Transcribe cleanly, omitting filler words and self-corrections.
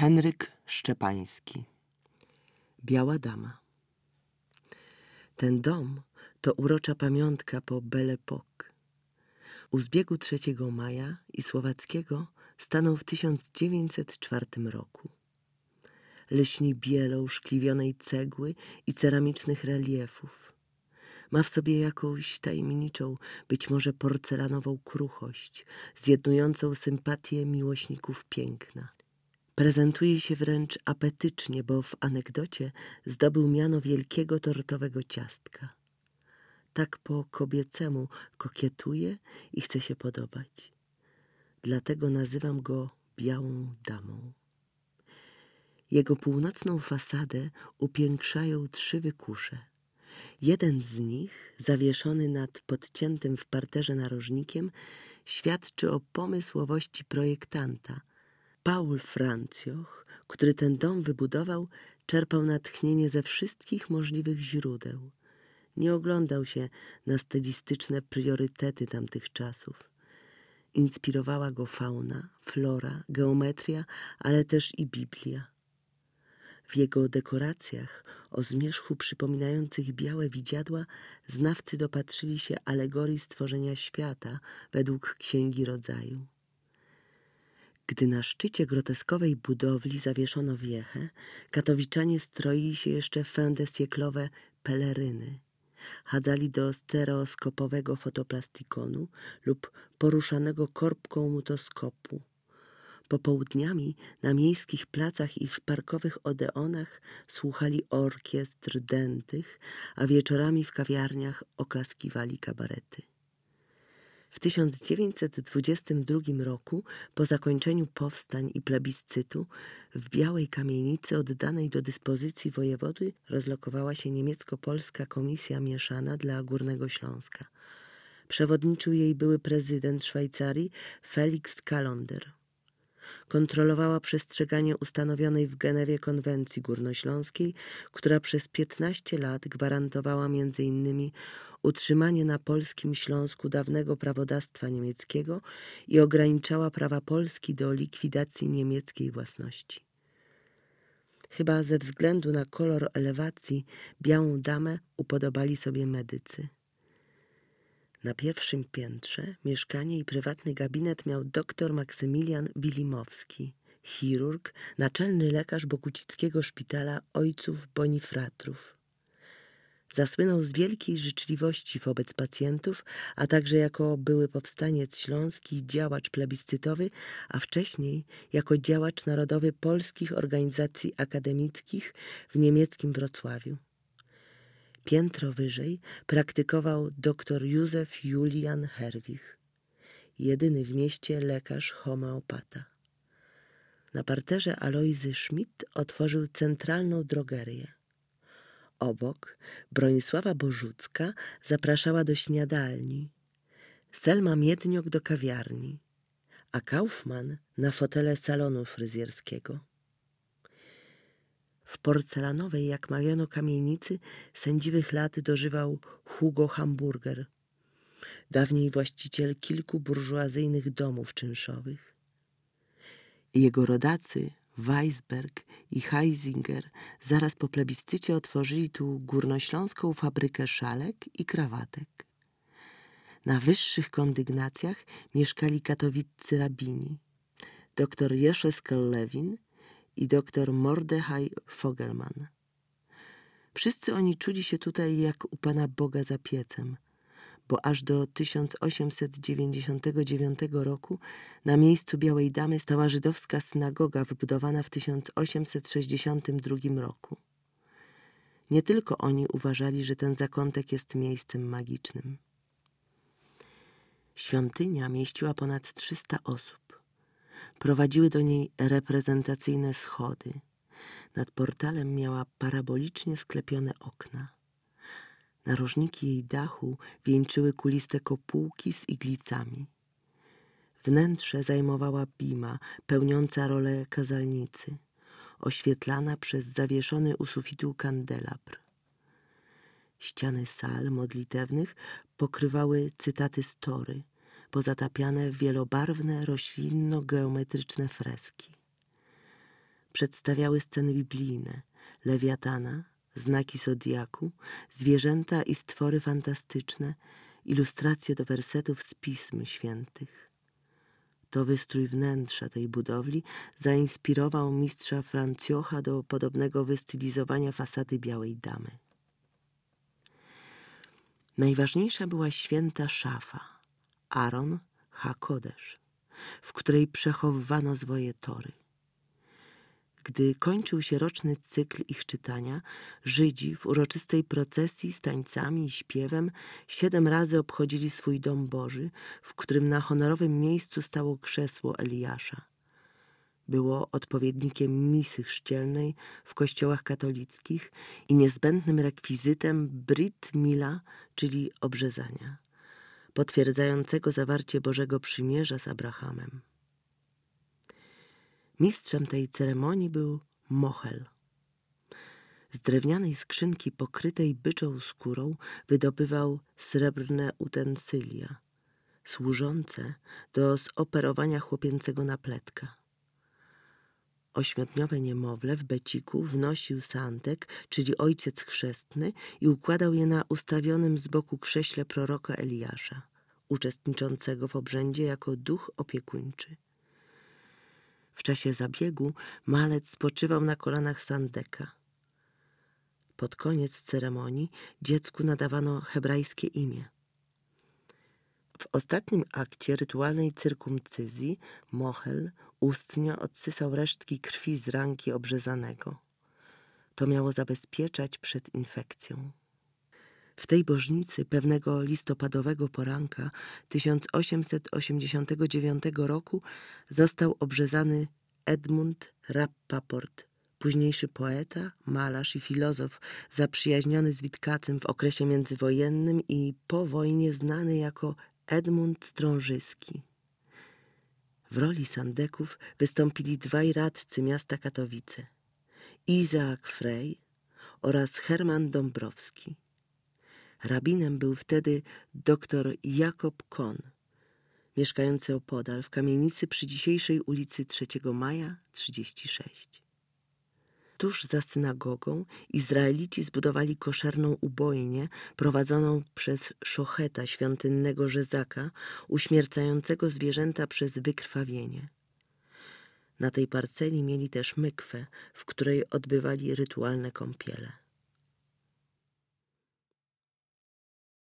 Henryk Szczepański. Biała dama. Ten dom to urocza pamiątka po Belle Époque. U zbiegu 3 maja i Słowackiego stanął w 1904 roku. Lśni bielą szkliwionej cegły i ceramicznych reliefów. Ma w sobie jakąś tajemniczą, być może porcelanową kruchość, zjednującą sympatię miłośników piękna. Prezentuje się wręcz apetycznie, bo w anegdocie zdobył miano wielkiego tortowego ciastka. Tak po kobiecemu kokietuje i chce się podobać. Dlatego nazywam go białą damą. Jego północną fasadę upiększają 3 wykusze. Jeden z nich, zawieszony nad podciętym w parterze narożnikiem, świadczy o pomysłowości projektanta. Paul Francjoch, który ten dom wybudował, czerpał natchnienie ze wszystkich możliwych źródeł. Nie oglądał się na stylistyczne priorytety tamtych czasów. Inspirowała go fauna, flora, geometria, ale też i Biblia. W jego dekoracjach o zmierzchu przypominających białe widziadła znawcy dopatrzyli się alegorii stworzenia świata według Księgi Rodzaju. Gdy na szczycie groteskowej budowli zawieszono wiechę, katowiczanie stroili się jeszcze w fin de siècle'owe peleryny. Chadzali do stereoskopowego fotoplastikonu lub poruszanego korbką mutoskopu. Popołudniami na miejskich placach i w parkowych odeonach słuchali orkiestr dętych, a wieczorami w kawiarniach oklaskiwali kabarety. W 1922 roku, po zakończeniu powstań i plebiscytu, w Białej Kamienicy oddanej do dyspozycji wojewody rozlokowała się niemiecko-polska komisja mieszana dla Górnego Śląska. Przewodniczył jej były prezydent Szwajcarii Felix Kallonder. Kontrolowała przestrzeganie ustanowionej w Genewie konwencji górnośląskiej, która przez 15 lat gwarantowała m.in. utrzymanie na polskim Śląsku dawnego prawodawstwa niemieckiego i ograniczała prawa Polski do likwidacji niemieckiej własności. Chyba ze względu na kolor elewacji białą damę upodobali sobie medycy. Na pierwszym piętrze mieszkanie i prywatny gabinet miał dr Maksymilian Wilimowski, chirurg, naczelny lekarz bogucickiego szpitala ojców Bonifratrów. Zasłynął z wielkiej życzliwości wobec pacjentów, a także jako były powstaniec śląski, działacz plebiscytowy, a wcześniej jako działacz narodowy polskich organizacji akademickich w niemieckim Wrocławiu. Piętro wyżej praktykował dr Józef Julian Herwich, jedyny w mieście lekarz homeopata. Na parterze Alojzy Schmidt otworzył centralną drogerię. Obok Bronisława Bożucka zapraszała do śniadalni, Selma Miedniok do kawiarni, a Kaufmann na fotele salonu fryzjerskiego. W porcelanowej, jak mawiano, kamienicy sędziwych lat dożywał Hugo Hamburger, dawniej właściciel kilku burżuazyjnych domów czynszowych. Jego rodacy Weisberg i Heisinger zaraz po plebiscycie otworzyli tu górnośląską fabrykę szalek i krawatek. Na wyższych kondygnacjach mieszkali katowiccy rabini, dr Jeszeskel-Lewin i dr Mordechaj Fogelman. Wszyscy oni czuli się tutaj jak u Pana Boga za piecem, bo aż do 1899 roku na miejscu Białej Damy stała żydowska synagoga wybudowana w 1862 roku. Nie tylko oni uważali, że ten zakątek jest miejscem magicznym. Świątynia mieściła ponad 300 osób. Prowadziły do niej reprezentacyjne schody. Nad portalem miała parabolicznie sklepione okna. Narożniki jej dachu wieńczyły kuliste kopułki z iglicami. Wnętrze zajmowała bima pełniąca rolę kazalnicy, oświetlana przez zawieszony u sufitu kandelabr. Ściany sal modlitewnych pokrywały cytaty z Tory, pozatapiane w wielobarwne roślinno-geometryczne freski. Przedstawiały sceny biblijne, lewiatana, znaki zodiaku, zwierzęta i stwory fantastyczne, ilustracje do wersetów z Pism Świętych. To wystrój wnętrza tej budowli zainspirował mistrza Francjocha do podobnego wystylizowania fasady Białej Damy. Najważniejsza była święta szafa, Aron HaKodesz, w której przechowywano zwoje Tory. Gdy kończył się roczny cykl ich czytania, Żydzi w uroczystej procesji z tańcami i śpiewem 7 razy obchodzili swój dom Boży, w którym na honorowym miejscu stało krzesło Eliasza. Było odpowiednikiem misy chrzcielnej w kościołach katolickich i niezbędnym rekwizytem Brit Mila, czyli obrzezania, potwierdzającego zawarcie Bożego Przymierza z Abrahamem. Mistrzem tej ceremonii był Mochel. Z drewnianej skrzynki pokrytej byczą skórą wydobywał srebrne utensylia, służące do zoperowania chłopięcego napletka. 8-dniowe niemowlę w beciku wnosił Santek, czyli ojciec chrzestny, i układał je na ustawionym z boku krześle proroka Eliasza, uczestniczącego w obrzędzie jako duch opiekuńczy. W czasie zabiegu malec spoczywał na kolanach Sandeka. Pod koniec ceremonii dziecku nadawano hebrajskie imię. W ostatnim akcie rytualnej cyrkumcyzji Mochel ustnie odsysał resztki krwi z ranki obrzezanego. To miało zabezpieczać przed infekcją. W tej bożnicy pewnego listopadowego poranka 1889 roku został obrzezany Edmund Rappaport, późniejszy poeta, malarz i filozof zaprzyjaźniony z Witkacym w okresie międzywojennym i po wojnie znany jako Edmund Strążyski. W roli Sandeków wystąpili 2 radcy miasta Katowice, Izaak Frey oraz Herman Dąbrowski. Rabinem był wtedy dr Jakob Kohn, mieszkający opodal w kamienicy przy dzisiejszej ulicy 3 Maja 36. Tuż za synagogą Izraelici zbudowali koszerną ubojnię prowadzoną przez szocheta świątynnego Rzezaka, uśmiercającego zwierzęta przez wykrwawienie. Na tej parceli mieli też mykwę, w której odbywali rytualne kąpiele.